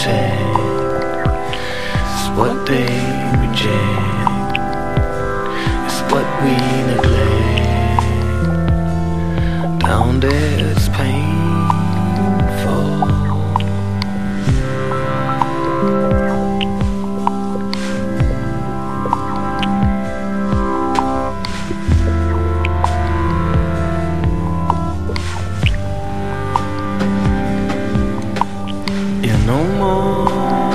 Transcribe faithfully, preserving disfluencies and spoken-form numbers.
protect is what they reject, it's what we neglect. Down there it's painful. You're no more